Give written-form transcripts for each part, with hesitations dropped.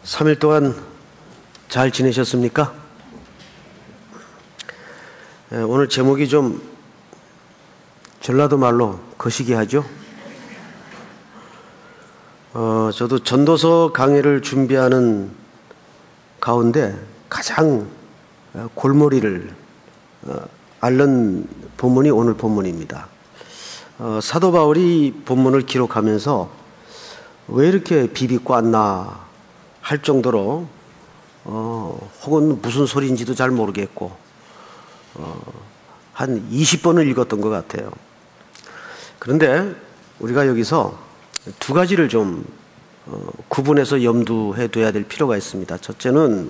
3일 동안 잘 지내셨습니까? 오늘 제목이 좀 전라도 말로 거시기 하죠. 저도 전도서 강의를 준비하는 가운데 가장 골머리를 앓는 본문이 오늘 본문입니다. 사도 바울이 본문을 기록하면서 왜 이렇게 비비꼬았나 할 정도로 혹은 무슨 소리인지도 잘 모르겠고 한 20번을 읽었던 것 같아요. 그런데 우리가 여기서 두 가지를 좀 구분해서 염두해 둬야 될 필요가 있습니다. 첫째는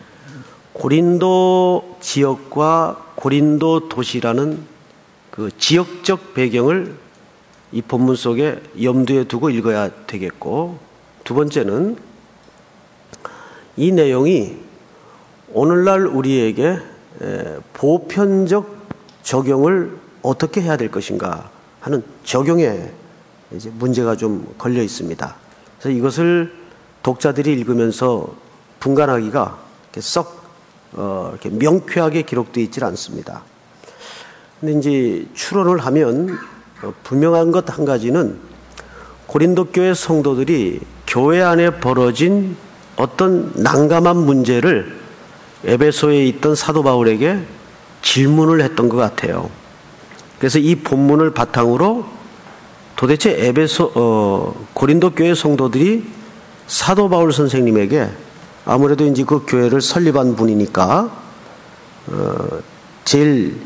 고린도 지역과 고린도 도시라는 그 지역적 배경을 이 본문 속에 염두에 두고 읽어야 되겠고, 두 번째는 이 내용이 오늘날 우리에게 보편적 적용을 어떻게 해야 될 것인가 하는 적용에 이제 문제가 좀 걸려 있습니다. 그래서 이것을 독자들이 읽으면서 분간하기가 이렇게 명쾌하게 기록되어 있질 않습니다. 근데 이제 추론을 하면 분명한 것 한 가지는 고린도 교회 성도들이 교회 안에 벌어진 어떤 난감한 문제를 에베소에 있던 사도 바울에게 질문을 했던 것 같아요. 그래서 이 본문을 바탕으로 도대체 고린도 교회 성도들이 사도 바울 선생님에게, 아무래도 이제 그 교회를 설립한 분이니까 제일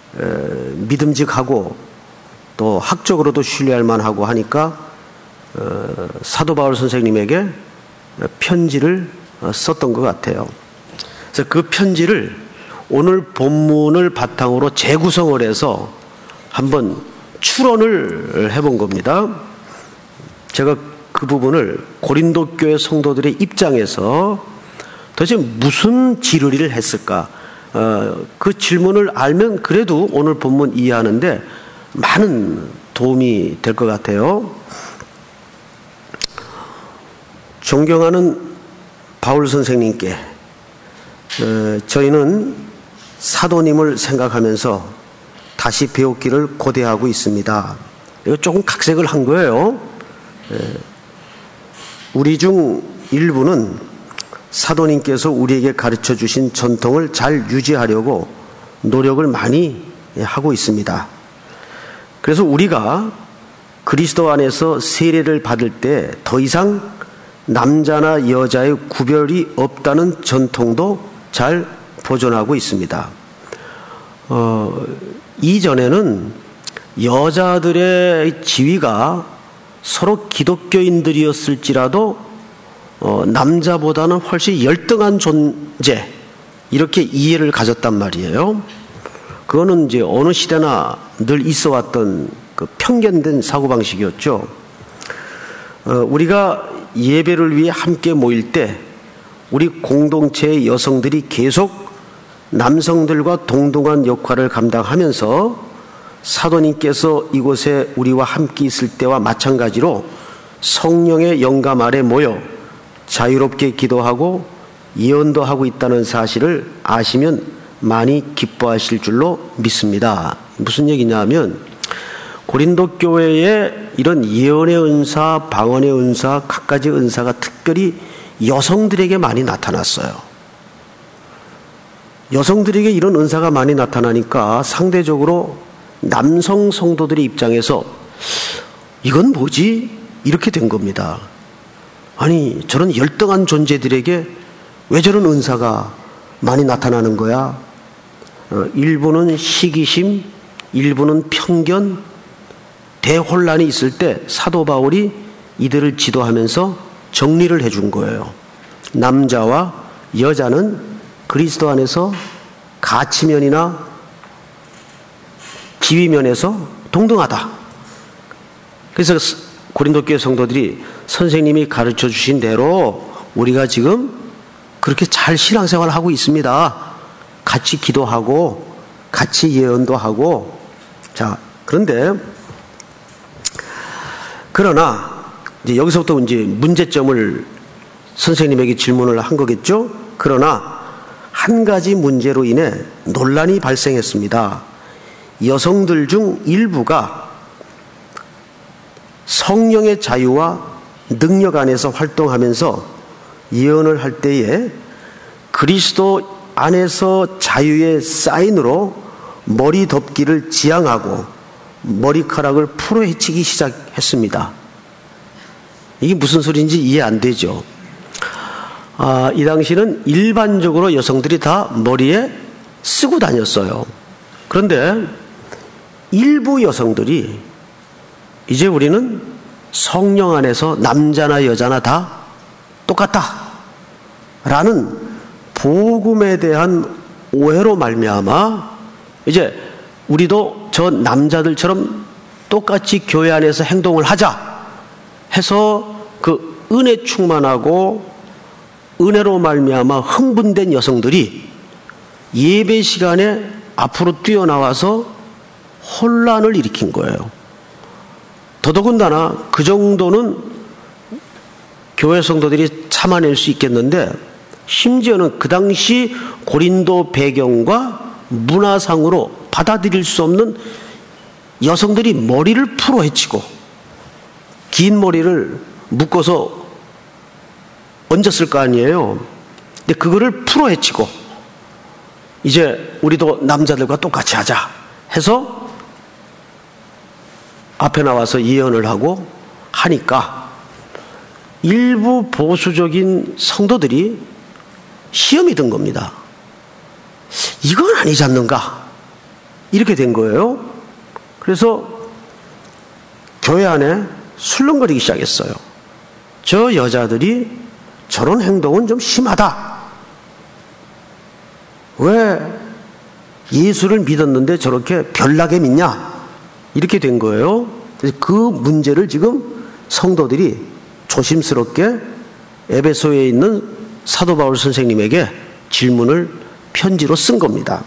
믿음직하고 또 학적으로도 신뢰할 만하고 하니까 사도 바울 선생님에게 편지를 썼던 것 같아요. 그래서 그 편지를 오늘 본문을 바탕으로 재구성을 해서 한번 추론을 해본 겁니다. 제가 그 부분을 고린도 교회 성도들의 입장에서 도대체 무슨 지르리를 했을까, 그 질문을 알면 그래도 오늘 본문 이해하는데 많은 도움이 될 것 같아요. 존경하는 바울 선생님께 저희는 사도님을 생각하면서 다시 배웠기를 고대하고 있습니다. 이거 조금 각색을 한 거예요. 우리 중 일부는 사도님께서 우리에게 가르쳐 주신 전통을 잘 유지하려고 노력을 많이 하고 있습니다. 그래서 우리가 그리스도 안에서 세례를 받을 때 더 이상 남자나 여자의 구별이 없다는 전통도 잘 보존하고 있습니다. 이전에는 여자들의 지위가 서로 기독교인들이었을지라도 남자보다는 훨씬 열등한 존재, 이렇게 이해를 가졌단 말이에요. 그거는 이제 어느 시대나 늘 있어 왔던 그 편견된 사고방식이었죠. 우리가 예배를 위해 함께 모일 때 우리 공동체의 여성들이 계속 남성들과 동등한 역할을 감당하면서 사도님께서 이곳에 우리와 함께 있을 때와 마찬가지로 성령의 영감 아래 모여 자유롭게 기도하고 예언도 하고 있다는 사실을 아시면 많이 기뻐하실 줄로 믿습니다. 무슨 얘기냐면 고린도 교회에 이런 예언의 은사, 방언의 은사, 갖가지 은사가 특별히 여성들에게 많이 나타났어요. 여성들에게 이런 은사가 많이 나타나니까 상대적으로 남성 성도들의 입장에서 이건 뭐지? 이렇게 된 겁니다. 아니, 저런 열등한 존재들에게 왜 저런 은사가 많이 나타나는 거야? 일부는 시기심, 일부는 편견, 대혼란이 있을 때 사도 바울이 이들을 지도하면서 정리를 해준 거예요. 남자와 여자는 그리스도 안에서 가치면이나 지위면에서 동등하다. 그래서 고린도 교회 성도들이 선생님이 가르쳐 주신 대로 우리가 지금 그렇게 잘 신앙생활을 하고 있습니다. 같이 기도하고 같이 예언도 하고. 자, 그러나 이제 여기서부터 이제 문제점을 선생님에게 질문을 한 거겠죠? 그러나 한 가지 문제로 인해 논란이 발생했습니다. 여성들 중 일부가 성령의 자유와 능력 안에서 활동하면서 예언을 할 때에 그리스도 안에서 자유의 사인으로 머리 덮기를 지향하고 머리카락을 풀어헤치기 시작했습니다. 이게 무슨 소리인지 이해 안 되죠? 이 당시는 일반적으로 여성들이 다 머리에 쓰고 다녔어요. 그런데 일부 여성들이 이제 우리는 성령 안에서 남자나 여자나 다 똑같다 라는 복음에 대한 오해로 말미암아 이제 우리도 저 남자들처럼 똑같이 교회 안에서 행동을 하자 해서 그 은혜 충만하고 은혜로 말미암아 흥분된 여성들이 예배 시간에 앞으로 뛰어나와서 혼란을 일으킨 거예요. 더더군다나 그 정도는 교회 성도들이 참아낼 수 있겠는데 심지어는 그 당시 고린도 배경과 문화상으로 받아들일 수 없는 여성들이 머리를 풀어헤치고 긴 머리를 묶어서 얹었을 거 아니에요. 근데 그거를 풀어헤치고 이제 우리도 남자들과 똑같이 하자 해서 앞에 나와서 예언을 하고 하니까 일부 보수적인 성도들이 시험이 든 겁니다. 이건 아니지 않는가? 이렇게 된 거예요. 그래서 교회 안에 술렁거리기 시작했어요. 저 여자들이 저런 행동은 좀 심하다. 왜 예수를 믿었는데 저렇게 별나게 믿냐? 이렇게 된 거예요. 그래서 그 문제를 지금 성도들이 조심스럽게 에베소에 있는 사도 바울 선생님에게 질문을 편지로 쓴 겁니다.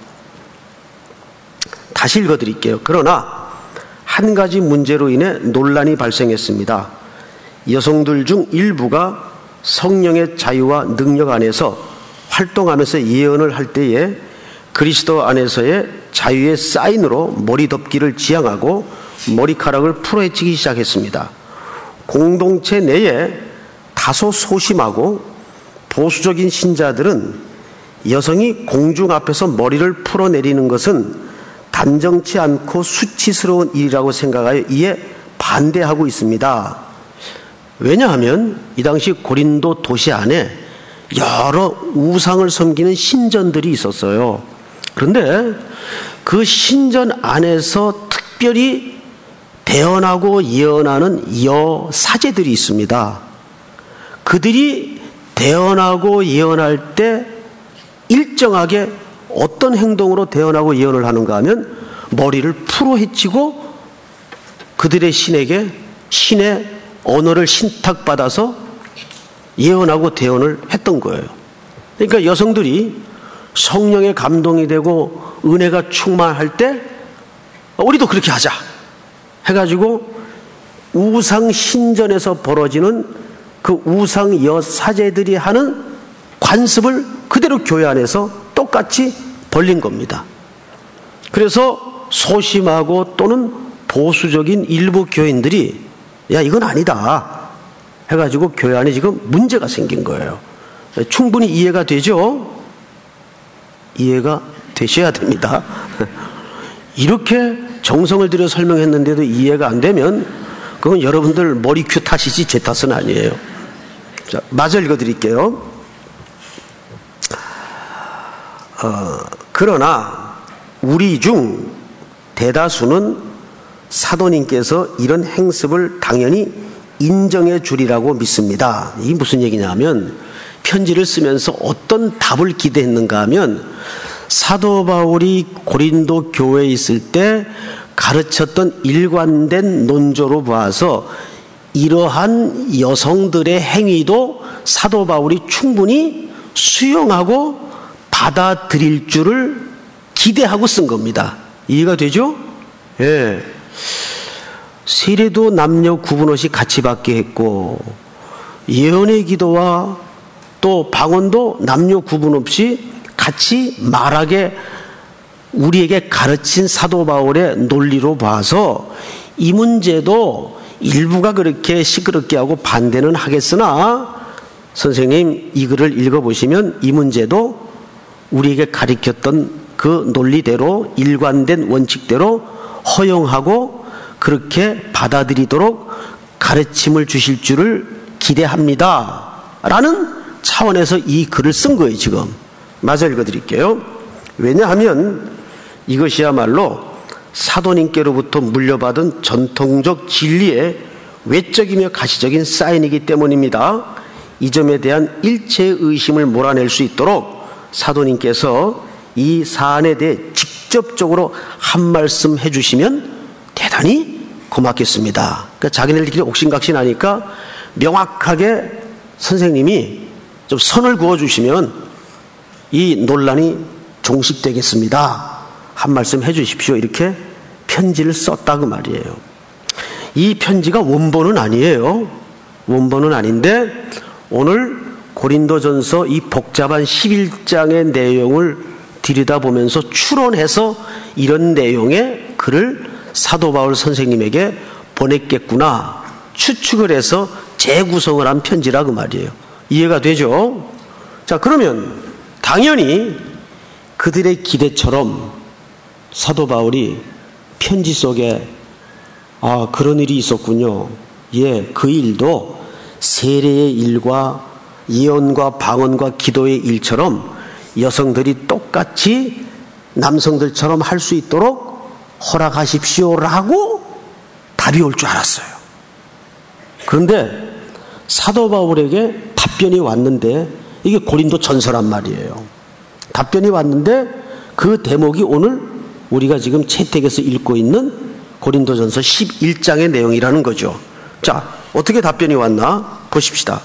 다시 읽어드릴게요. 그러나 한 가지 문제로 인해 논란이 발생했습니다. 여성들 중 일부가 성령의 자유와 능력 안에서 활동하면서 예언을 할 때에 그리스도 안에서의 자유의 사인으로 머리 덮기를 지향하고 머리카락을 풀어헤치기 시작했습니다. 공동체 내에 다소 소심하고 보수적인 신자들은 여성이 공중 앞에서 머리를 풀어내리는 것은 단정치 않고 수치스러운 일이라고 생각하여 이에 반대하고 있습니다. 왜냐하면 이 당시 고린도 도시 안에 여러 우상을 섬기는 신전들이 있었어요. 그런데 그 신전 안에서 특별히 대언하고 예언하는 여사제들이 있습니다. 그들이 대언하고 예언할 때 일정하게 어떤 행동으로 대언하고 예언을 하는가 하면 머리를 풀어헤치고 그들의 신에게 신의 언어를 신탁받아서 예언하고 대언을 했던 거예요. 그러니까 여성들이 성령의 감동이 되고 은혜가 충만할 때 우리도 그렇게 하자 해가지고 우상 신전에서 벌어지는 그 우상 여사제들이 하는 관습을 그대로 교회 안에서 똑같이 벌린 겁니다. 그래서 소심하고 또는 보수적인 일부 교인들이 야 이건 아니다 해가지고 교회 안에 지금 문제가 생긴 거예요. 충분히 이해가 되죠? 이해가 되셔야 됩니다. 이렇게 정성을 들여 설명했는데도 이해가 안 되면 그건 여러분들 머리 큐 탓이지 제 탓은 아니에요. 자, 마저 읽어드릴게요. 그러나 우리 중 대다수는 사도님께서 이런 행습을 당연히 인정해 주리라고 믿습니다. 이게 무슨 얘기냐면 편지를 쓰면서 어떤 답을 기대했는가 하면 사도 바울이 고린도 교회에 있을 때 가르쳤던 일관된 논조로 봐서 이러한 여성들의 행위도 사도 바울이 충분히 수용하고 받아들일 줄을 기대하고 쓴 겁니다. 이해가 되죠? 예. 세례도 남녀 구분 없이 같이 받게 했고 예언의 기도와 또 방언도 남녀 구분 없이 같이 말하게 우리에게 가르친 사도 바울의 논리로 봐서 이 문제도 일부가 그렇게 시끄럽게 하고 반대는 하겠으나 선생님 이 글을 읽어보시면 이 문제도 우리에게 가르쳤던 그 논리대로 일관된 원칙대로 허용하고 그렇게 받아들이도록 가르침을 주실 줄을 기대합니다 라는 차원에서 이 글을 쓴 거예요. 지금 마저 읽어드릴게요. 왜냐하면 이것이야말로 사도님께로부터 물려받은 전통적 진리의 외적이며 가시적인 사인이기 때문입니다. 이 점에 대한 일체의 의심을 몰아낼 수 있도록 사도님께서 이 사안에 대해 직접적으로 한 말씀 해주시면 대단히 고맙겠습니다. 그러니까 자기네들끼리 옥신각신하니까 명확하게 선생님이 좀 선을 그어주시면 이 논란이 종식되겠습니다. 한 말씀 해주십시오. 이렇게 편지를 썼다 그 말이에요. 이 편지가 원본은 아니에요. 원본은 아닌데 오늘 고린도전서 이 복잡한 11장의 내용을 들여다보면서 추론해서 이런 내용의 글을 사도 바울 선생님에게 보냈겠구나 추측을 해서 재구성을 한 편지라 그 말이에요. 이해가 되죠? 자, 그러면 당연히 그들의 기대처럼 사도 바울이 편지 속에 그런 일이 있었군요. 예, 그 일도 세례의 일과 예언과 방언과 기도의 일처럼 여성들이 똑같이 남성들처럼 할 수 있도록 허락하십시오라고 답이 올 줄 알았어요. 그런데 사도 바울에게 답변이 왔는데 이게 고린도 전서란 말이에요. 답변이 왔는데 그 대목이 오늘 우리가 지금 채택에서 읽고 있는 고린도전서 11장의 내용이라는 거죠. 자, 어떻게 답변이 왔나 보십시다.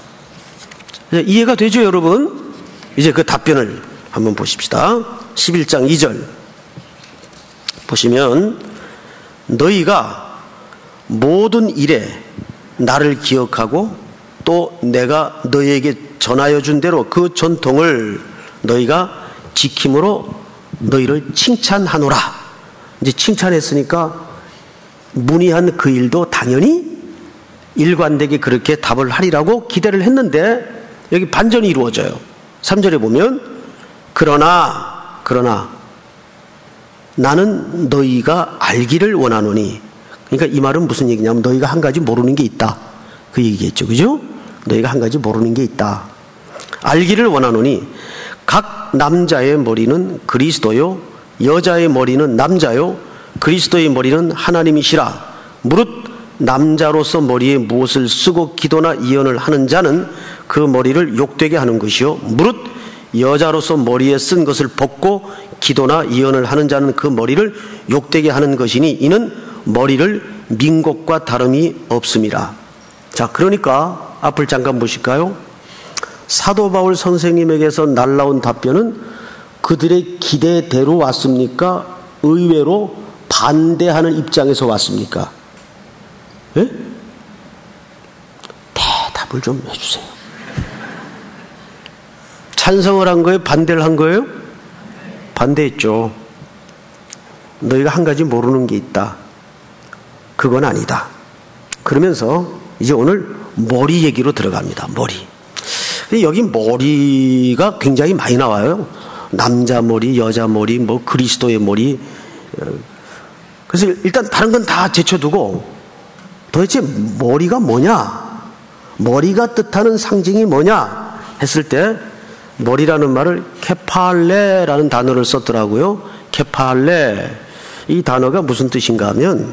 이해가 되죠, 여러분? 이제 그 답변을 한번 보십시다. 11장 2절 보시면 너희가 모든 일에 나를 기억하고 또 내가 너희에게 전하여 준 대로 그 전통을 너희가 지킴으로 너희를 칭찬하노라. 이제 칭찬했으니까 문의한 그 일도 당연히 일관되게 그렇게 답을 하리라고 기대를 했는데 여기 반전이 이루어져요. 3절에 보면 그러나 나는 너희가 알기를 원하노니, 그러니까 이 말은 무슨 얘기냐면 너희가 한 가지 모르는 게 있다 그 얘기겠죠. 그죠? 너희가 한 가지 모르는 게 있다. 알기를 원하노니 각 남자의 머리는 그리스도요 여자의 머리는 남자요 그리스도의 머리는 하나님이시라. 무릇 남자로서 머리에 무엇을 쓰고 기도나 예언을 하는 자는 그 머리를 욕되게 하는 것이요 무릇 여자로서 머리에 쓴 것을 벗고 기도나 예언을 하는 자는 그 머리를 욕되게 하는 것이니 이는 머리를 민 것과 다름이 없음이라. 자, 그러니까 앞을 잠깐 보실까요? 사도 바울 선생님에게서 날라온 답변은 그들의 기대대로 왔습니까? 의외로 반대하는 입장에서 왔습니까? 예? 대답을 좀 해주세요. 찬성을 한 거예요? 반대를 한 거예요? 반대했죠. 너희가 한 가지 모르는 게 있다. 그건 아니다. 그러면서 이제 오늘 머리 얘기로 들어갑니다. 머리. 여기 머리가 굉장히 많이 나와요. 남자 머리, 여자 머리, 뭐 그리스도의 머리. 그래서 일단 다른 건 다 제쳐두고 도대체 머리가 뭐냐? 머리가 뜻하는 상징이 뭐냐? 했을 때 머리라는 말을 케팔레라는 단어를 썼더라고요. 케팔레. 이 단어가 무슨 뜻인가 하면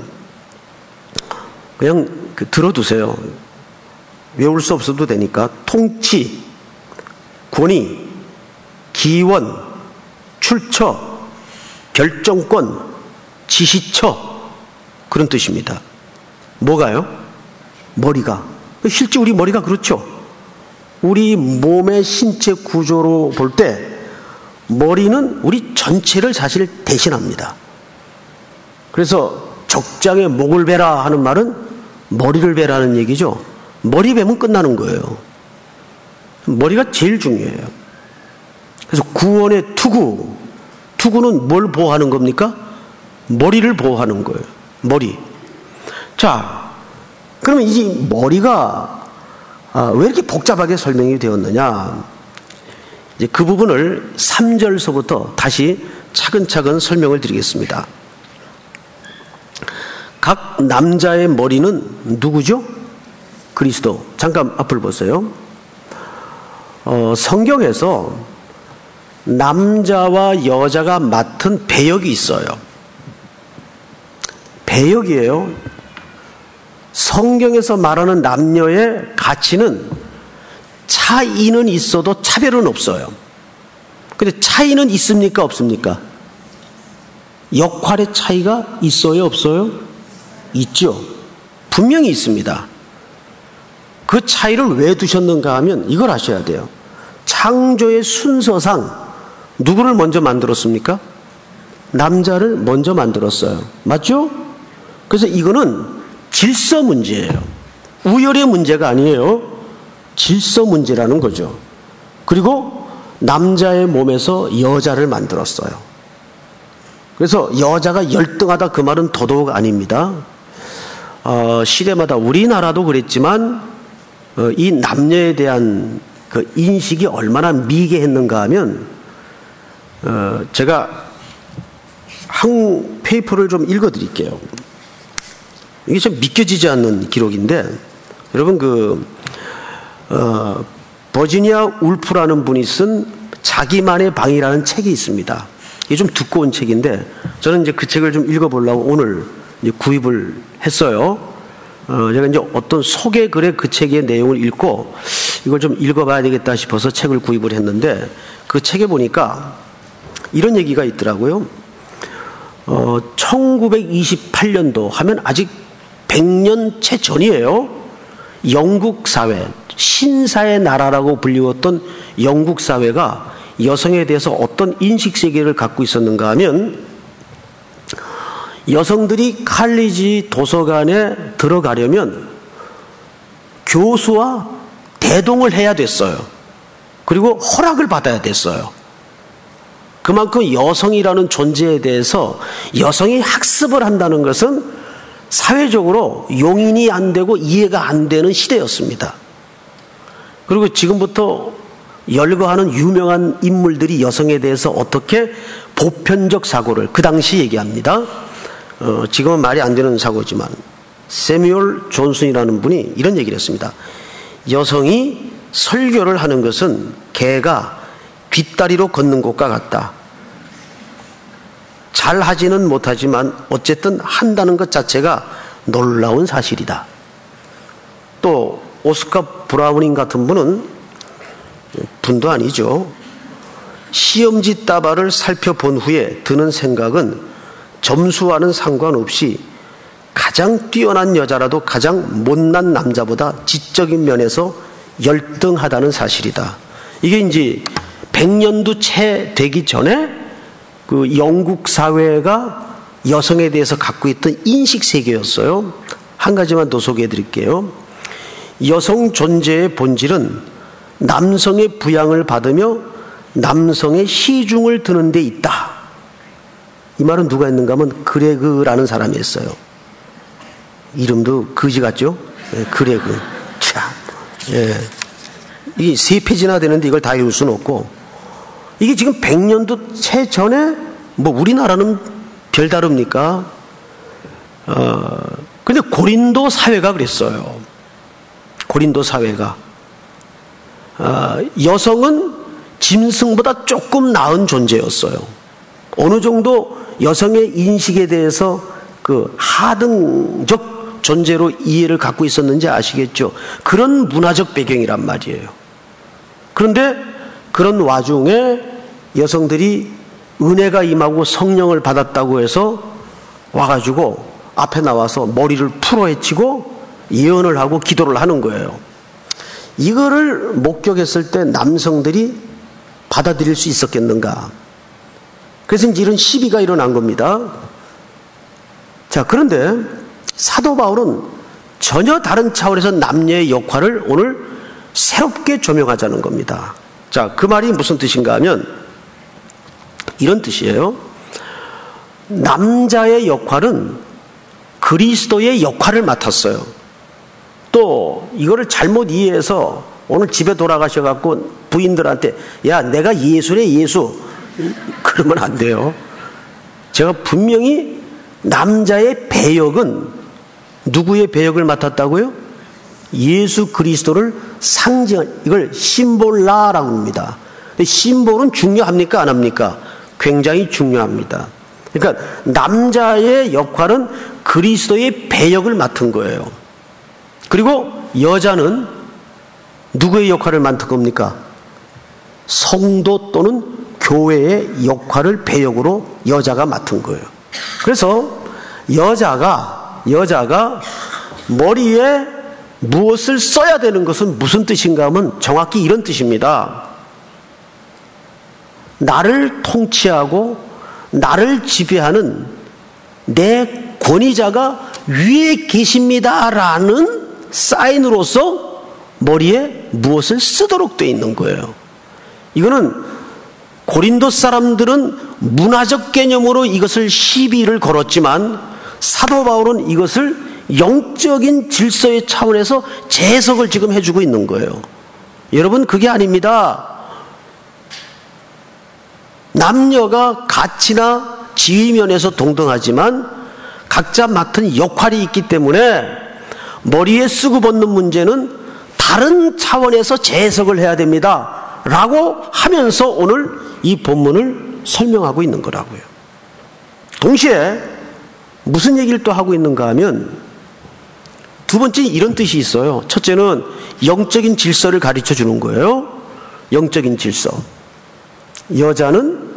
그냥 들어두세요. 외울 수 없어도 되니까 통치, 권위, 기원, 출처, 결정권, 지시처 그런 뜻입니다. 뭐가요? 머리가. 실제 우리 머리가 그렇죠. 우리 몸의 신체 구조로 볼 때 머리는 우리 전체를 사실 대신합니다. 그래서 적장에 목을 베라 하는 말은 머리를 베라는 얘기죠. 머리 베면 끝나는 거예요. 머리가 제일 중요해요. 그래서 구원의 투구는 뭘 보호하는 겁니까? 머리를 보호하는 거예요. 머리. 자, 그러면 이 머리가 왜 이렇게 복잡하게 설명이 되었느냐? 이제 그 부분을 3절서부터 다시 차근차근 설명을 드리겠습니다. 각 남자의 머리는 누구죠? 그리스도. 잠깐 앞을 보세요. 성경에서 남자와 여자가 맡은 배역이 있어요. 배역이에요. 성경에서 말하는 남녀의 가치는 차이는 있어도 차별은 없어요. 근데 차이는 있습니까? 없습니까? 역할의 차이가 있어요? 없어요? 있죠. 분명히 있습니다. 그 차이를 왜 두셨는가 하면 이걸 아셔야 돼요. 창조의 순서상 누구를 먼저 만들었습니까? 남자를 먼저 만들었어요. 맞죠? 그래서 이거는 질서 문제예요. 우열의 문제가 아니에요. 질서 문제라는 거죠. 그리고 남자의 몸에서 여자를 만들었어요. 그래서 여자가 열등하다 그 말은 더더욱 아닙니다. 시대마다 우리나라도 그랬지만 이 남녀에 대한 그 인식이 얼마나 미개했는가 하면 제가 한 페이퍼를 좀 읽어드릴게요. 이게 좀 믿겨지지 않는 기록인데 여러분 버지니아 울프라는 분이 쓴 자기만의 방이라는 책이 있습니다. 이게 좀 두꺼운 책인데 저는 이제 그 책을 좀 읽어보려고 오늘 이제 구입을 했어요. 제가 이제 어떤 소개글에 그 책의 내용을 읽고 이걸 좀 읽어봐야 되겠다 싶어서 책을 구입을 했는데 그 책에 보니까 이런 얘기가 있더라고요. 1928년도 하면 아직 100년 채 전이에요. 영국 사회, 신사의 나라라고 불리웠던 영국 사회가 여성에 대해서 어떤 인식세계를 갖고 있었는가 하면 여성들이 칼리지 도서관에 들어가려면 교수와 대동을 해야 됐어요. 그리고 허락을 받아야 됐어요. 그만큼 여성이라는 존재에 대해서 여성이 학습을 한다는 것은 사회적으로 용인이 안 되고 이해가 안 되는 시대였습니다. 그리고 지금부터 열거하는 유명한 인물들이 여성에 대해서 어떻게 보편적 사고를 그 당시 얘기합니다. 지금은 말이 안 되는 사고지만 세뮤얼 존슨이라는 분이 이런 얘기를 했습니다. 여성이 설교를 하는 것은 개가 뒷다리로 걷는 것과 같다. 잘 하지는 못하지만 어쨌든 한다는 것 자체가 놀라운 사실이다. 또 오스카 브라우닝 같은 분도 아니죠. 시험지 따발을 살펴본 후에 드는 생각은 점수와는 상관없이 가장 뛰어난 여자라도 가장 못난 남자보다 지적인 면에서 열등하다는 사실이다. 이게 이제 100년도 채 되기 전에 그 영국 사회가 여성에 대해서 갖고 있던 인식 세계였어요. 한 가지만 더 소개해 드릴게요. 여성 존재의 본질은 남성의 부양을 받으며 남성의 시중을 드는 데 있다. 이 말은 누가 했는가 하면 그레그라는 사람이 했어요. 이름도 거지 같죠? 예, 그레그. 참. 예. 이게 3페이지나 되는데 이걸 다 읽을 수는 없고, 이게 지금 100년도 채 전에, 뭐 우리나라는 별다릅니까? 근데 고린도 사회가 그랬어요. 고린도 사회가. 여성은 짐승보다 조금 나은 존재였어요. 어느 정도 여성의 인식에 대해서 그 하등적 존재로 이해를 갖고 있었는지 아시겠죠? 그런 문화적 배경이란 말이에요. 그런데 그런 와중에 여성들이 은혜가 임하고 성령을 받았다고 해서 와가지고 앞에 나와서 머리를 풀어헤치고 예언을 하고 기도를 하는 거예요. 이거를 목격했을 때 남성들이 받아들일 수 있었겠는가? 그래서 이제 이런 시비가 일어난 겁니다. 자, 그런데 사도 바울은 전혀 다른 차원에서 남녀의 역할을 오늘 새롭게 조명하자는 겁니다. 자, 그 말이 무슨 뜻인가 하면 이런 뜻이에요. 남자의 역할은 그리스도의 역할을 맡았어요. 또 이거를 잘못 이해해서 오늘 집에 돌아가셔갖고 부인들한테 야, 내가 예수래 예수, 그러면 안 돼요. 제가 분명히 남자의 배역은 누구의 배역을 맡았다고요? 예수 그리스도를 상징한, 이걸 심볼라라고 합니다. 심볼은 중요합니까 안 합니까? 굉장히 중요합니다. 그러니까 남자의 역할은 그리스도의 배역을 맡은 거예요. 그리고 여자는 누구의 역할을 맡은 겁니까? 성도 또는 교회의 역할을 배역으로 여자가 맡은 거예요. 그래서 여자가 머리에 무엇을 써야 되는 것은 무슨 뜻인가 하면 정확히 이런 뜻입니다. 나를 통치하고 나를 지배하는 내 권위자가 위에 계십니다라는 사인으로서 머리에 무엇을 쓰도록 되어 있는 거예요. 이거는 고린도 사람들은 문화적 개념으로 이것을 시비를 걸었지만 사도 바울은 이것을 영적인 질서의 차원에서 재해석을 지금 해주고 있는 거예요. 여러분, 그게 아닙니다. 남녀가 가치나 지위면에서 동등하지만 각자 맡은 역할이 있기 때문에 머리에 쓰고 벗는 문제는 다른 차원에서 재해석을 해야 됩니다 라고 하면서 오늘 이 본문을 설명하고 있는 거라고요. 동시에 무슨 얘기를 또 하고 있는가 하면 두 번째 이런 뜻이 있어요. 첫째는 영적인 질서를 가르쳐 주는 거예요. 영적인 질서. 여자는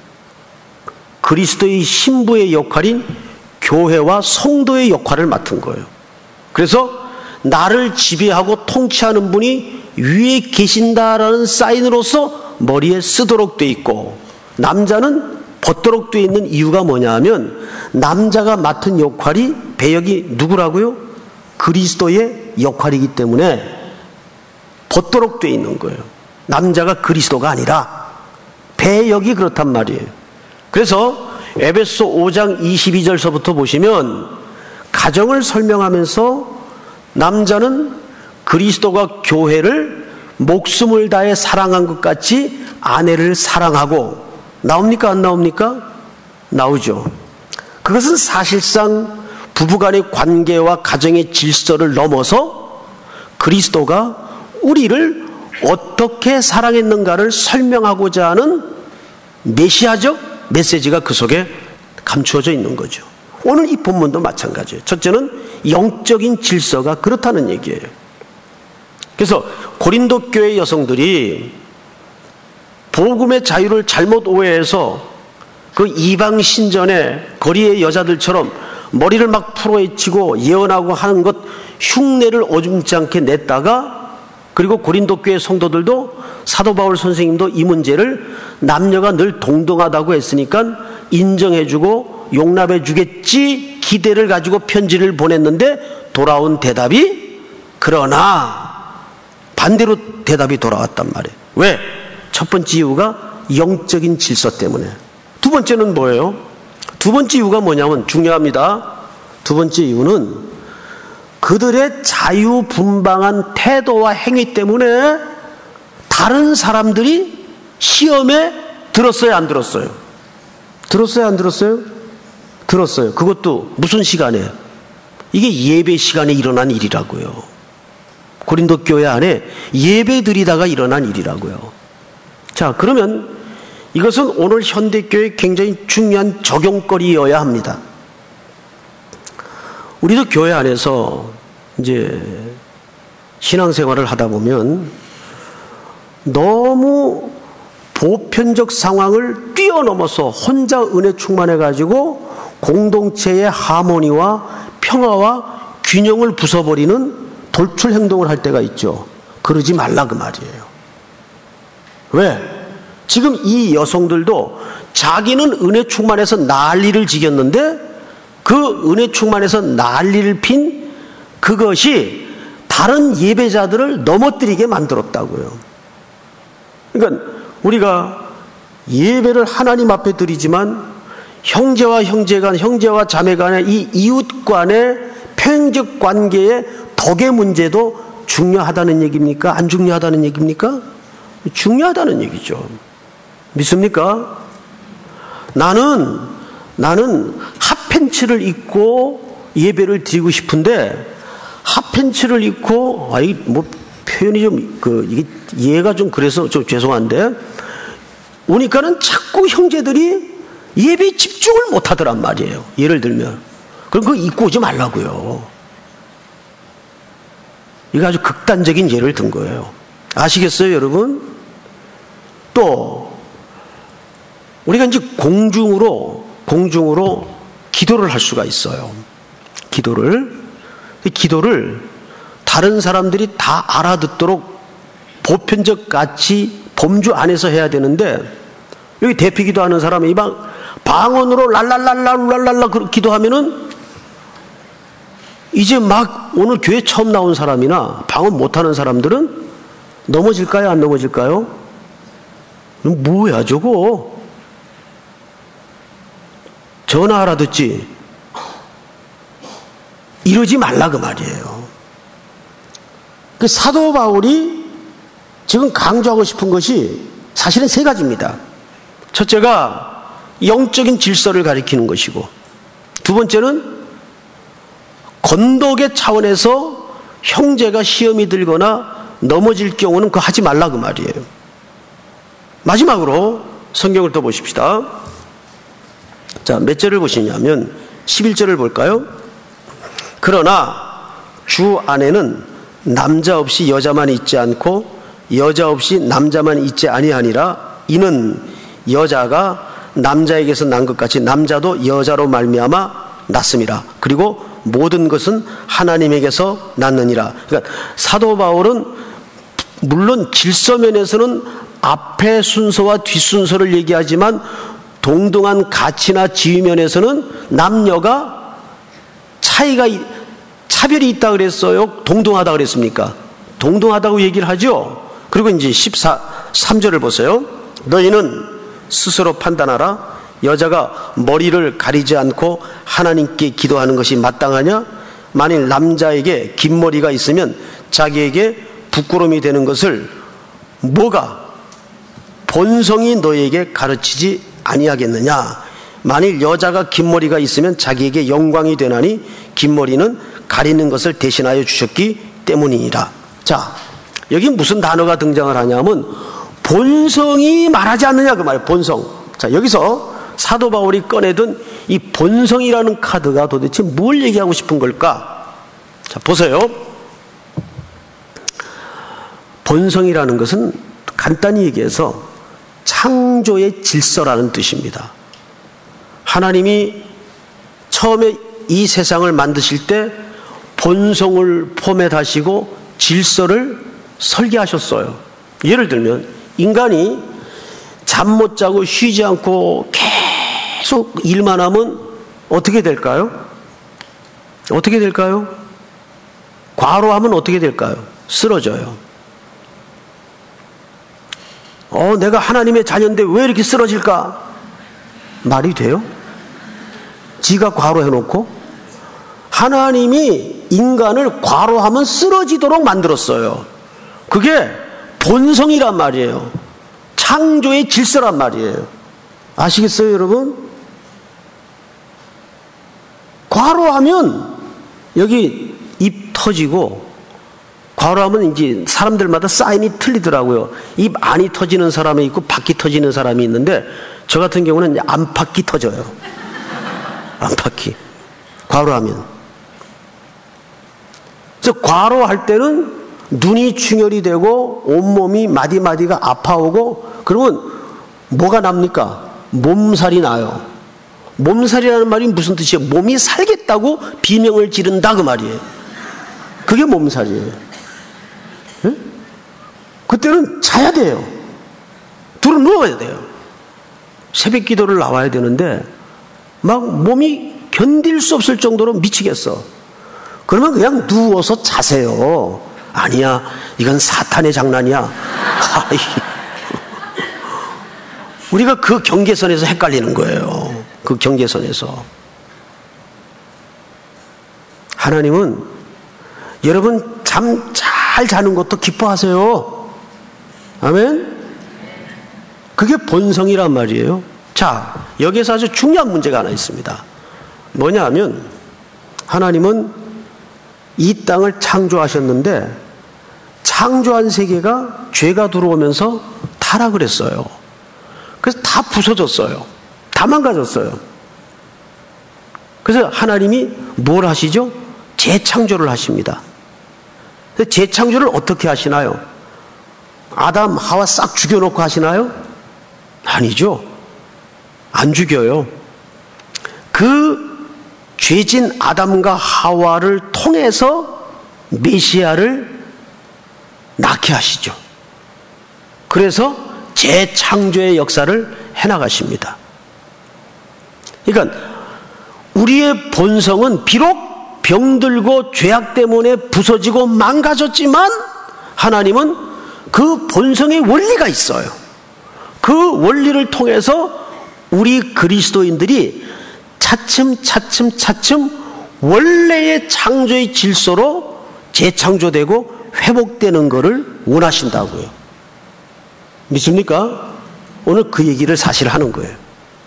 그리스도의 신부의 역할인 교회와 성도의 역할을 맡은 거예요. 그래서 나를 지배하고 통치하는 분이 위에 계신다라는 사인으로서 머리에 쓰도록 돼 있고, 남자는 벗도록 돼 있는 이유가 뭐냐 하면 남자가 맡은 역할이 배역이 누구라고요? 그리스도의 역할이기 때문에 벗도록 돼 있는 거예요. 남자가 그리스도가 아니라 배역이 그렇단 말이에요. 그래서 에베소 5장 22절서부터 보시면 가정을 설명하면서 남자는 그리스도가 교회를 목숨을 다해 사랑한 것 같이 아내를 사랑하고, 나옵니까 안 나옵니까? 나오죠. 그것은 사실상 부부간의 관계와 가정의 질서를 넘어서 그리스도가 우리를 어떻게 사랑했는가를 설명하고자 하는 메시아적 메시지가 그 속에 감추어져 있는 거죠. 오늘 이 본문도 마찬가지예요. 첫째는 영적인 질서가 그렇다는 얘기예요. 그래서 고린도 교회 여성들이 복음의 자유를 잘못 오해해서 그 이방 신전에 거리의 여자들처럼 머리를 막 풀어헤치고 예언하고 하는 것 흉내를 오줌지 않게 냈다가, 그리고 고린도 교회 성도들도 사도 바울 선생님도 이 문제를 남녀가 늘 동등하다고 했으니까 인정해주고 용납해주겠지 기대를 가지고 편지를 보냈는데 돌아온 대답이 그러나 반대로 대답이 돌아왔단 말이에요. 왜? 첫 번째 이유가 영적인 질서 때문에. 두 번째는 뭐예요? 두 번째 이유가 뭐냐면 중요합니다. 두 번째 이유는 그들의 자유분방한 태도와 행위 때문에 다른 사람들이 시험에 들었어요, 안 들었어요? 들었어요, 안 들었어요? 들었어요. 그것도 무슨 시간에? 이게 예배 시간에 일어난 일이라고요. 고린도 교회 안에 예배 드리다가 일어난 일이라고요. 자, 그러면 이것은 오늘 현대교회에 굉장히 중요한 적용거리여야 합니다. 우리도 교회 안에서 이제 신앙생활을 하다 보면 너무 보편적 상황을 뛰어넘어서 혼자 은혜 충만해가지고 공동체의 하모니와 평화와 균형을 부숴버리는 돌출 행동을 할 때가 있죠. 그러지 말라 그 말이에요. 왜? 지금 이 여성들도 자기는 은혜 충만해서 난리를 지겼는데 그 은혜 충만해서 난리를 핀 그것이 다른 예배자들을 넘어뜨리게 만들었다고요. 그러니까 우리가 예배를 하나님 앞에 드리지만 형제와 형제 간, 형제와 자매 간의 이 이웃 간의 평행적 관계의 덕의 문제도 중요하다는 얘기입니까? 안 중요하다는 얘기입니까? 중요하다는 얘기죠. 믿습니까? 나는 핫팬츠를 입고 예배를 드리고 싶은데 핫팬츠를 입고 표현이 좀 이게 이해가 좀 그래서 좀 죄송한데 오니까는 자꾸 형제들이 예배에 집중을 못 하더란 말이에요. 예를 들면 그럼 그거 입고 오지 말라고요. 이거 아주 극단적인 예를 든 거예요. 아시겠어요, 여러분? 또 우리가 이제 공중으로 기도를 할 수가 있어요. 기도를 다른 사람들이 다 알아듣도록 보편적 가치 범주 안에서 해야 되는데 여기 대피 기도하는 사람이 막 방언으로 랄랄랄랄랄랄라 기도하면은 이제 막 오늘 교회 처음 나온 사람이나 방언 못하는 사람들은 넘어질까요? 안 넘어질까요? 뭐야 저거? 전화 알아듣지? 이러지 말라 그 말이에요. 그 사도 바울이 지금 강조하고 싶은 것이 사실은 세 가지입니다. 첫째가 영적인 질서를 가리키는 것이고, 두 번째는 건덕의 차원에서 형제가 시험이 들거나 넘어질 경우는 그거 하지 말라 그 말이에요. 마지막으로 성경을 더 보십시다. 자, 몇 절을 보시냐면 11절을 볼까요? 그러나 주 안에는 남자 없이 여자만 있지 않고 여자 없이 남자만 있지 아니하니라. 이는 여자가 남자에게서 난 것 같이 남자도 여자로 말미암아 났음이라. 그리고 모든 것은 하나님에게서 났느니라. 그러니까 사도 바울은 물론 질서면에서는 앞에 순서와 뒷순서를 얘기하지만 동등한 가치나 지위면에서는 남녀가 차별이 있다 그랬어요? 동등하다 그랬습니까? 동등하다고 얘기를 하죠. 그리고 이제 13절을 보세요. 너희는 스스로 판단하라. 여자가 머리를 가리지 않고 하나님께 기도하는 것이 마땅하냐? 만일 남자에게 긴 머리가 있으면 자기에게 부끄러움이 되는 것을 뭐가 본성이 너에게 가르치지 아니하겠느냐? 만일 여자가 긴 머리가 있으면 자기에게 영광이 되나니 긴 머리는 가리는 것을 대신하여 주셨기 때문이니라. 자, 여기 무슨 단어가 등장을 하냐면 본성이 말하지 않느냐 그 말이에요. 본성. 자, 여기서 사도 바울이 꺼내든 이 본성이라는 카드가 도대체 뭘 얘기하고 싶은 걸까? 자, 보세요. 본성이라는 것은 간단히 얘기해서 창조의 질서라는 뜻입니다. 하나님이 처음에 이 세상을 만드실 때 본성을 포맷하시고 질서를 설계하셨어요. 예를 들면 인간이 잠 못 자고 쉬지 않고 계속 일만 하면 어떻게 될까요? 어떻게 될까요? 과로하면 어떻게 될까요? 쓰러져요. 내가 하나님의 자녀인데 왜 이렇게 쓰러질까? 말이 돼요? 지가 과로해놓고 하나님이 인간을 과로하면 쓰러지도록 만들었어요. 그게 본성이란 말이에요. 창조의 질서란 말이에요. 아시겠어요, 여러분? 과로하면 여기 입 터지고, 과로하면 이제 사람들마다 사인이 틀리더라고요. 입 안이 터지는 사람이 있고 밖이 터지는 사람이 있는데 저 같은 경우는 안팎이 터져요. 안팎이. 과로하면. 그래서 과로할 때는 눈이 충혈이 되고 온몸이 마디마디가 아파오고 그러면 뭐가 납니까? 몸살이 나요. 몸살이라는 말이 무슨 뜻이에요? 몸이 살겠다고 비명을 지른다 그 말이에요. 그게 몸살이에요. 네? 그때는 자야 돼요. 들어 누워야 돼요. 새벽 기도를 나와야 되는데 막 몸이 견딜 수 없을 정도로 미치겠어. 그러면 그냥 누워서 자세요. 아니야, 이건 사탄의 장난이야. 우리가 그 경계선에서 헷갈리는 거예요. 그 경계선에서. 하나님은 여러분 잠 잘 자는 것도 기뻐하세요. 아멘? 그게 본성이란 말이에요. 자, 여기에서 아주 중요한 문제가 하나 있습니다. 뭐냐 하면 하나님은 이 땅을 창조하셨는데 창조한 세계가 죄가 들어오면서 타락을 했어요. 그래서 다 부서졌어요. 다 망가졌어요. 그래서 하나님이 뭘 하시죠? 재창조를 하십니다. 재창조를 어떻게 하시나요? 아담, 하와 싹 죽여놓고 하시나요? 아니죠. 안 죽여요. 그 죄진 아담과 하와를 통해서 메시아를 낳게 하시죠. 그래서 재창조의 역사를 해나가십니다. 그러니까 우리의 본성은 비록 병들고 죄악 때문에 부서지고 망가졌지만 하나님은 그 본성의 원리가 있어요. 그 원리를 통해서 우리 그리스도인들이 차츰 원래의 창조의 질서로 재창조되고 회복되는 것을 원하신다고요. 믿습니까? 오늘 그 얘기를 사실 하는 거예요.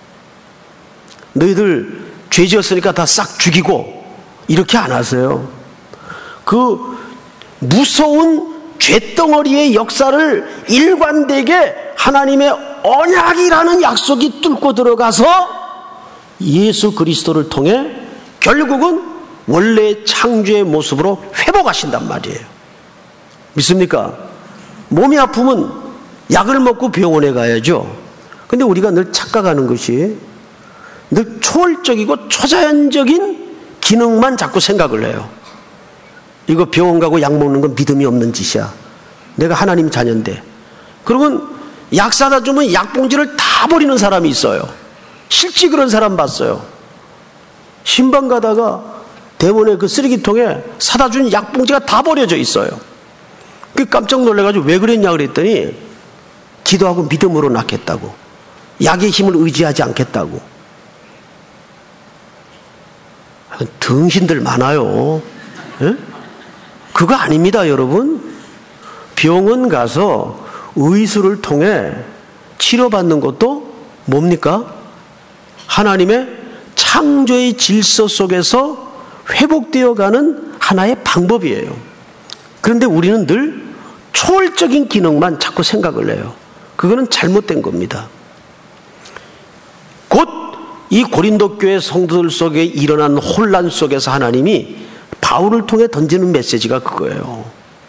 너희들 죄 지었으니까 다 싹 죽이고 이렇게 안 하세요. 그 무서운 죄덩어리의 역사를 일관되게 하나님의 언약이라는 약속이 뚫고 들어가서 예수 그리스도를 통해 결국은 원래의 창조의 모습으로 회복하신단 말이에요. 믿습니까? 몸이 아프면 약을 먹고 병원에 가야죠. 근데 우리가 늘 착각하는 것이 늘 초월적이고 초자연적인 기능만 자꾸 생각을 해요. 이거 병원 가고 약 먹는 건 믿음이 없는 짓이야. 내가 하나님 자녀인데. 그러면 약 사다 주면 약봉지를 다 버리는 사람이 있어요. 실제 그런 사람 봤어요. 신방 가다가 대본에 그 쓰레기통에 사다 준 약봉지가 다 버려져 있어요. 그 깜짝 놀라가지고 왜 그랬냐 그랬더니 기도하고 믿음으로 낫겠다고. 약의 힘을 의지하지 않겠다고. 등신들 많아요. 예? 그거 아닙니다, 여러분. 병원 가서 의술을 통해 치료받는 것도 뭡니까? 하나님의 창조의 질서 속에서 회복되어가는 하나의 방법이에요. 그런데 우리는 늘 초월적인 기능만 자꾸 생각을 해요. 그거는 잘못된 겁니다. 곧 이 고린도 교회 성도들 속에 일어난 혼란 속에서 하나님이 바울을 통해 던지는 메시지가 그거예요.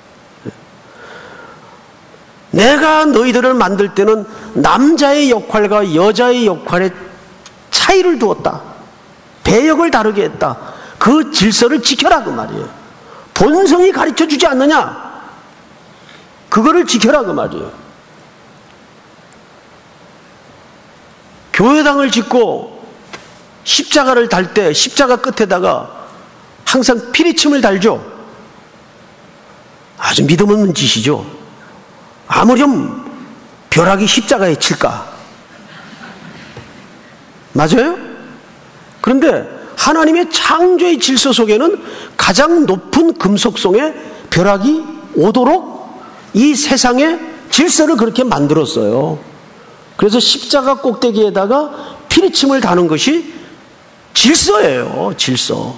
내가 너희들을 만들 때는 남자의 역할과 여자의 역할에 차이를 두었다. 배역을 다르게 했다. 그 질서를 지켜라 그 말이에요. 본성이 가르쳐주지 않느냐? 그거를 지켜라 그 말이에요. 교회당을 짓고 십자가를 달 때 십자가 끝에다가 항상 피리침을 달죠. 아주 믿음 없는 짓이죠. 아무렴 벼락이 십자가에 칠까? 맞아요? 그런데 하나님의 창조의 질서 속에는 가장 높은 금속성에 벼락이 오도록 이 세상의 질서를 그렇게 만들었어요. 그래서 십자가 꼭대기에다가 피리침을 다는 것이 질서예요. 질서.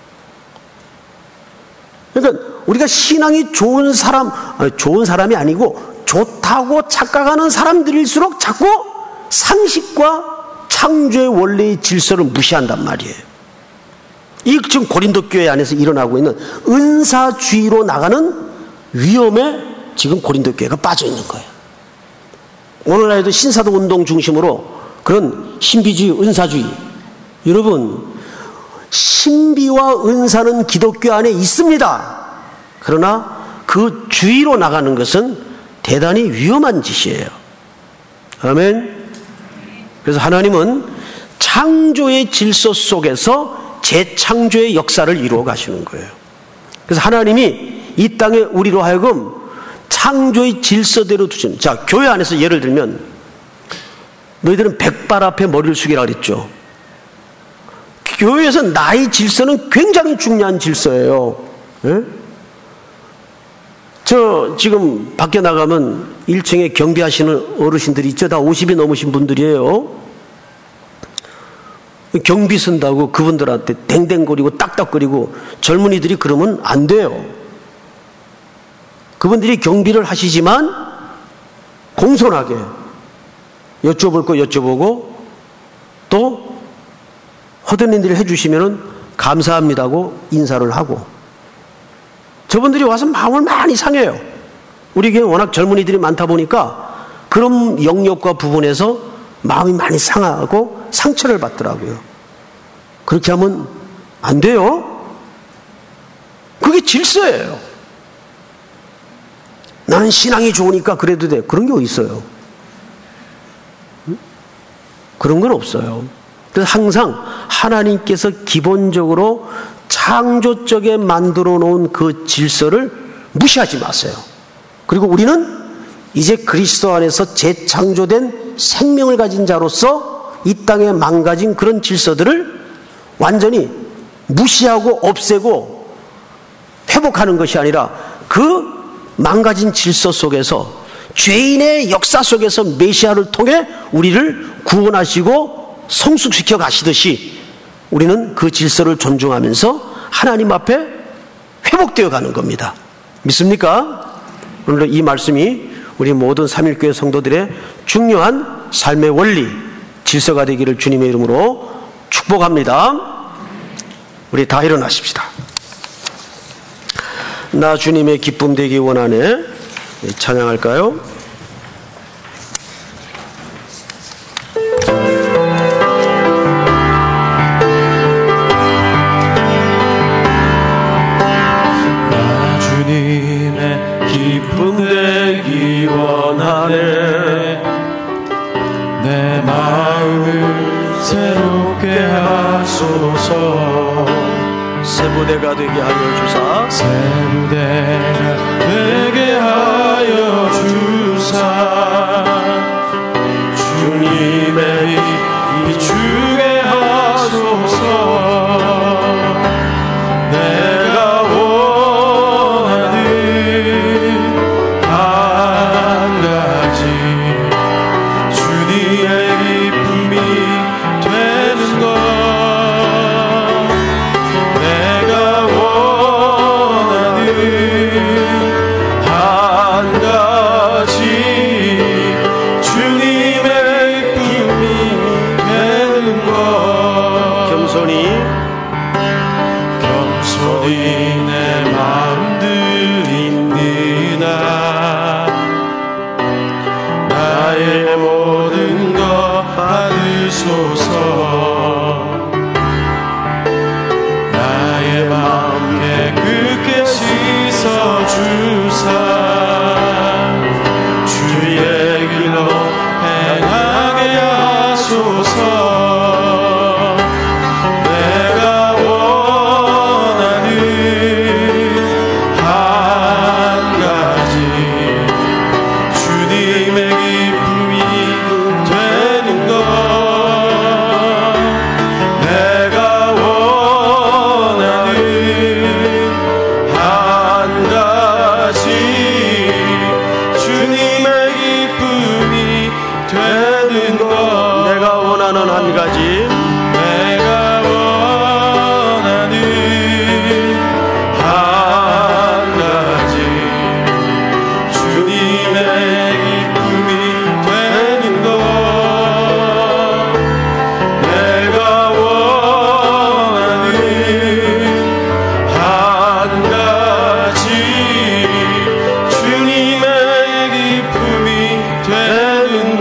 그러니까 우리가 신앙이 좋은 사람이 아니고 좋다고 착각하는 사람들일수록 자꾸 상식과 창조의 원래의 질서를 무시한단 말이에요. 이 지금 고린도 교회 안에서 일어나고 있는 은사주의로 나가는 위험에 지금 고린도 교회가 빠져 있는 거예요. 오늘날에도 신사도 운동 중심으로 그런 신비주의, 은사주의. 여러분, 신비와 은사는 기독교 안에 있습니다. 그러나 그 주의로 나가는 것은 대단히 위험한 짓이에요. 아멘. 그래서 하나님은 창조의 질서 속에서 재창조의 역사를 이루어 가시는 거예요. 그래서 하나님이 이 땅에 우리로 하여금 창조의 질서대로 두신. 자, 교회 안에서 예를 들면 너희들은 백발 앞에 머리를 숙이라 그랬죠. 교회에서 나의 질서는 굉장히 중요한 질서예요. 예? 저 지금 밖에 나가면 1층에 경비하시는 어르신들이 있죠. 다 50이 넘으신 분들이에요. 경비 쓴다고 그분들한테 댕댕거리고 딱딱거리고 젊은이들이 그러면 안 돼요. 그분들이 경비를 하시지만 공손하게 여쭤볼 거 여쭤보고 또 허든 일을 해주시면 감사합니다고 인사를 하고, 저분들이 와서 마음을 많이 상해요. 우리 교회 워낙 젊은이들이 많다 보니까 그런 영역과 부분에서 마음이 많이 상하고 상처를 받더라고요. 그렇게 하면 안 돼요. 그게 질서예요. 나는 신앙이 좋으니까 그래도 돼. 그런 게 어디 있어요? 그런 건 없어요. 그래서 항상 하나님께서 기본적으로 창조적에 만들어 놓은 그 질서를 무시하지 마세요. 그리고 우리는 이제 그리스도 안에서 재창조된 생명을 가진 자로서 이 땅에 망가진 그런 질서들을 완전히 무시하고 없애고 회복하는 것이 아니라 그 망가진 질서 속에서 죄인의 역사 속에서 메시아를 통해 우리를 구원하시고 성숙시켜 가시듯이 우리는 그 질서를 존중하면서 하나님 앞에 회복되어 가는 겁니다. 믿습니까? 오늘 이 말씀이 우리 모든 삼일교회 성도들의 중요한 삶의 원리, 질서가 되기를 주님의 이름으로 축복합니다. 우리 다 일어나십시다. 나 주님의 기쁨 되기 원하네. 찬양할까요? 기쁨 되기 원하네. 내 마음을 새롭게 하소서. 새 부대가 되게 하여 주사. 새 부대가 되게 하여 주사. 주님의 비추게 하소서. 내가 원하는 한 가지 주님의 기쁨이 되는 것. 내가 원하는 한 가지 주님의 기쁨이 되는 것. 겸손히 내 마음 드립니다. 나의 모든 것 받으소서. 나의 마음 깨끗게 씻어주사. 주의 길로 행하게 하소서. 내가 원하는 한 가지 주님의 기쁨이 되는 것. 내가 원하는 한 가지 주님의 기쁨이 되는 것. 내가 원하는 한 가지. 내가 원하는 한 가지 주님의 기쁨이 되는 것. 내가 원하는 한 가지 주님의 기쁨이 되는 것.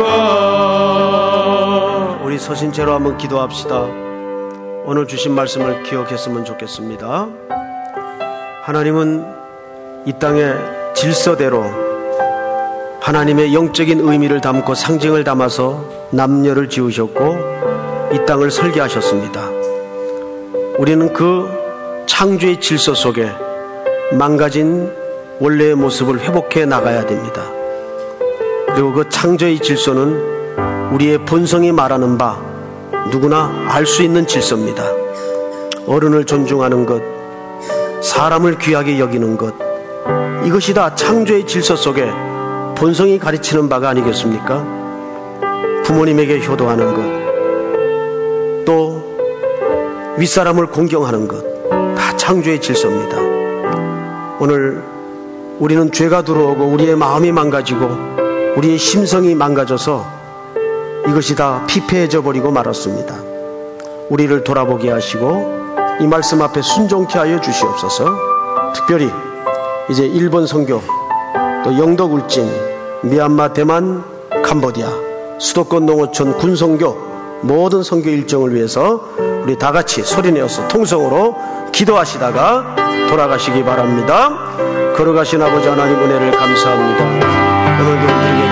우리 서신 채로 한번 기도합시다. 오늘 주신 말씀을 기억했으면 좋겠습니다. 하나님은 이 땅의 질서대로 하나님의 영적인 의미를 담고 상징을 담아서 남녀를 지으셨고 이 땅을 설계하셨습니다. 우리는 그 창조의 질서 속에 망가진 원래의 모습을 회복해 나가야 됩니다. 그리고 그 창조의 질서는 우리의 본성이 말하는 바 누구나 알 수 있는 질서입니다. 어른을 존중하는 것, 사람을 귀하게 여기는 것, 이것이 다 창조의 질서 속에 본성이 가르치는 바가 아니겠습니까? 부모님에게 효도하는 것, 또 윗사람을 공경하는 것, 다 창조의 질서입니다. 오늘 우리는 죄가 들어오고 우리의 마음이 망가지고 우리의 심성이 망가져서 이것이 다 피폐해져 버리고 말았습니다. 우리를 돌아보게 하시고 이 말씀 앞에 순종케 하여 주시옵소서. 특별히 이제 일본 선교, 또 영덕 울진, 미얀마, 대만, 캄보디아, 수도권 농어촌 군선교 모든 선교 일정을 위해서 우리 다 같이 소리내어서 통성으로 기도하시다가 돌아가시기 바랍니다. 걸어가신 아버지 하나님 은혜를 감사합니다. 오늘도 우리에게